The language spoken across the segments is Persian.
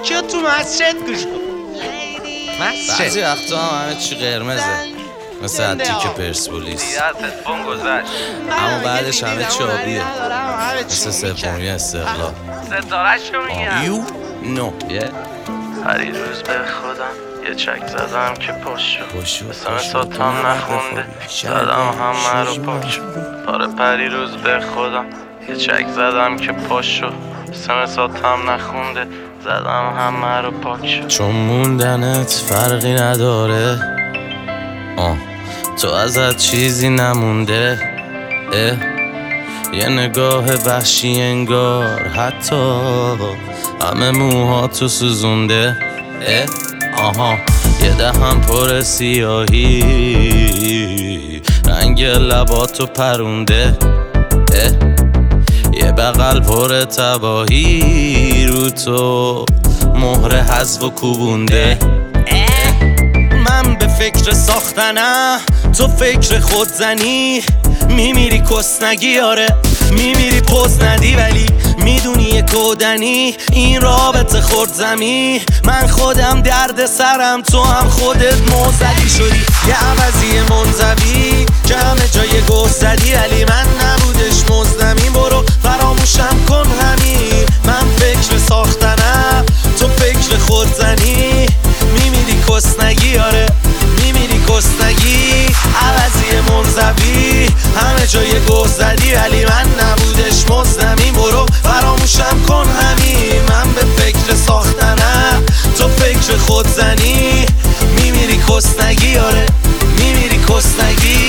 کیا تو مسجد گوش کن. بعضی وقتا هم همه چی قرمزه مثل تیک پرسپولیس، اما بعدش همه چی آبیه مثل سومی استقلال. ستاره‌شو میگم یو نو پریروز به خودم یه چک زدم که پشت مثل ساتان نخونده زدم همه رو پاک. آره پریروز به خودم یه چک زدم که پشت مثل ساتان نخونده زدم همه رو پاک. چون موندنت فرقی نداره، تو ازت چیزی نمونده. یه نگاه وحشی انگار حتی همه موها تو سوزونده. یه دهن پر سیاهی رنگ لباتو پرونده. یه بغل پر تباهی رو تو مهر حذف و کوبونده. من به فکر ساختنم، تو فکر خودزنی. میمیری کسنگی، آره میمیری پوز ندی، ولی میدونی یه کودنی این رابطه خورد زمین. من خودم درد سرم، تو هم خودت موزدی شدی. یه عوضی منزوی که همه جای گوه زدی، ولی من نبودش مزدمی. برو فراموشم کن همین. من فکر ساختنم، تو فکر خودزنی. میمیری کسنگی، آره میمیری کسنگی. عوضی منزوی همه جای گوه زدی، ولی من نبودش مزدمی. برو فراموشم کن همین. من به فکر ساختنم، تو فکر خودزنی. میمیری کسنگی، آره میمیری کسنگی.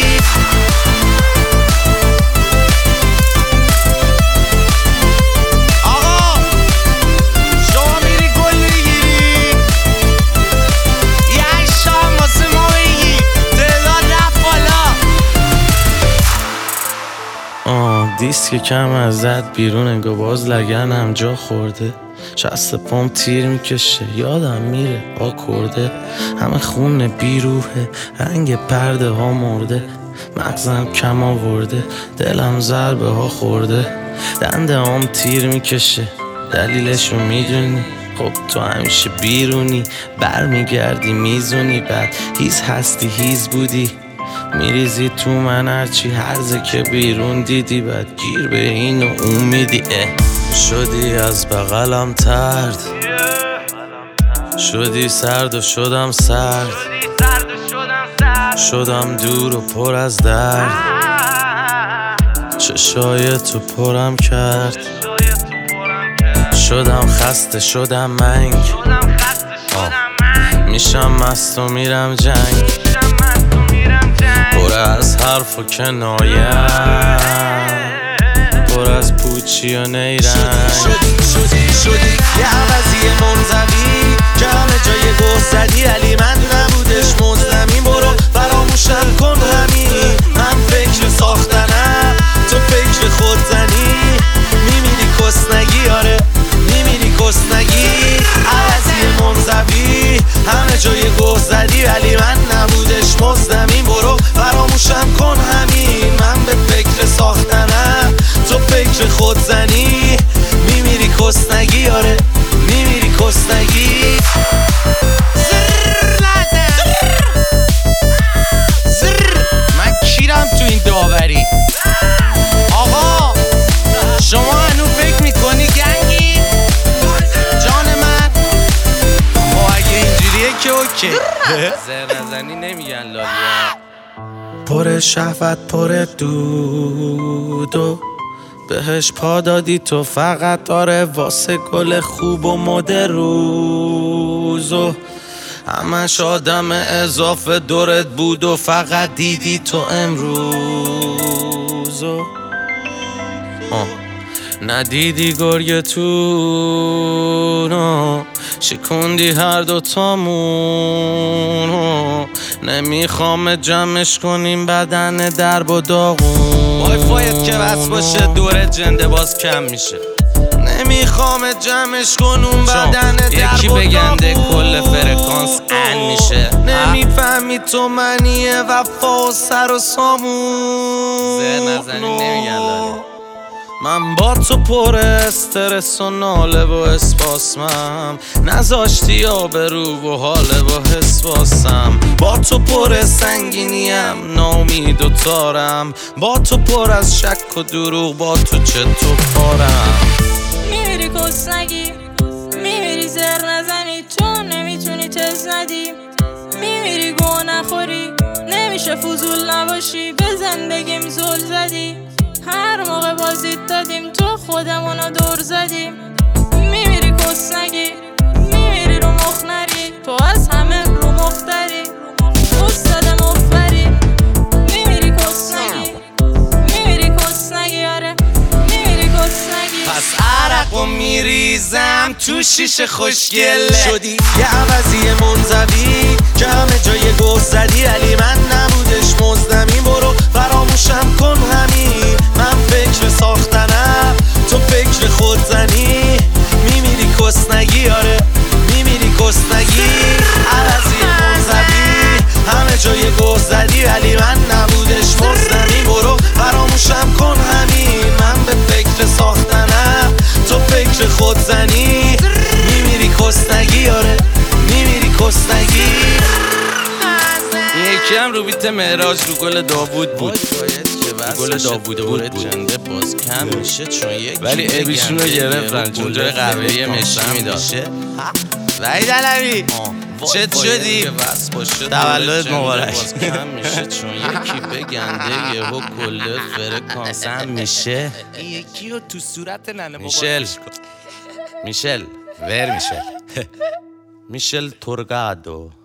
دیسک کم ازت بیرون انگار باز لگنم جا خورده. شست پام تیر میکشه یادم میره آکورده. همه خون بیروحه رنگ پرده ها مرده. مغزم کم آورده دلم ضربه ها خورده. دنده هم تیر میکشه دلیلشو میدونی. خب تو همیشه بیرونی برمیگردی میزونی. بعد هیز هستی هیز بودی میریزی تو من هرچی هرزه که بیرون دیدی. بعد گیر به این و اون میدی. شدی از بغلم ترد، شدی سرد و شدم سرد. شدم دور و پر از درد، چشای تو پرم کرد. شدم خسته شدم منگ، میشم مست و میرم جنگ. پر از حرف و کنایم، پر از پوچی و نیرنگ. شدی یه عوضی منزوی که همه جای گوه زدی، ولی من نبودش مزدمی. برو فراموشم کن همین. من فکر ساختنم، تو فکر خودزنی. میمیری کسنگی، آره میمیری کسنگی. عوضی منزوی همه جای گوه زدی، ولی من نبودش مزدمی. برو فراموشم کن همین. من به فکر ساختنم، تو فکر خودزنی. میمیری کسنگی، آره میمیری کسنگی. من کیرم تو این داوری. آقا شما هنو فکر میکنی گنگی؟ جان من خب اگه اینجوریه که اوکی. زر نزنی نمیگن لالیا. پر شهوت پر دود و بهش پا دادی تو فقط. آره واسه گل خوب و مد روز و همش آدم اضافه دورت بود و فقط دیدی تو امروز و ندیدی گرگتونو شکوندی هر دوتامونو. نمیخوام جمعش کنیم بدن درب و داغون. وای فایت که بس باشه دور جنده باز کم میشه. نمیخوام جمعش کنم بدن درب و داغون. یکی بگنده کل فرکانس ان میشه. نمیفهمی تو منیه وفا و سر و سامون. زر نزنی نمیگن لاله. من با تو پر استرس و ناله و اسپاسمم، نذاشتی آبرو و حاله و حس واسم. با تو پر سنگینیم، ناامید و تارم، با تو پر از شک و دروغ، با تو چطور پارم. میمیری کس نگی، میمیری زر نزنی چون نمیتونی تز ندی، میمیری گوه نخوری نمیشه فضول نباشی، به زندگیم زل زدی، هر موقع بازیت دادیم تو خودمونو دور زدیم. میمیری کس نگی، میمیری رو مخ نری، تو از همه رو مختری، استاد مفبری. میمیری کس نگی، میمیری کس نگی، آره میمیری کس نگی. پس عرقو میریزم تو شیشه خوشگله، شدی یه عوضی منزوی که همه جای گوه زدی، علی من نبودش مزدمی، برو فراموشم کن همین. من فکر ساختنم، تو فکر خودزنی. میمیری کسنگی، آره میمیری کسنگی، عوضی منزوی همه جای گوه زدی، علی من نبودش مزدمی، برو فراموشم کن همین. من به فکر ساختنم، تو فکر خودزنی. میمیری کسنگی، آره میمیری کسنگی. یکی هم رو بیت معراج رو گل داوود بود، گل داوود بود جنده باز کم میشه چون یک ولی ابیشون رو گرفتن چون جای قهوه‌ای مشی میداد. وحید علوی چت شدی؟ تولد مبارک. کم میشه چون یکی بگنده یهو کل فرکانس هم میشه. یکی رو تو صورت ننه میشل ور میشل میشل تورگادو.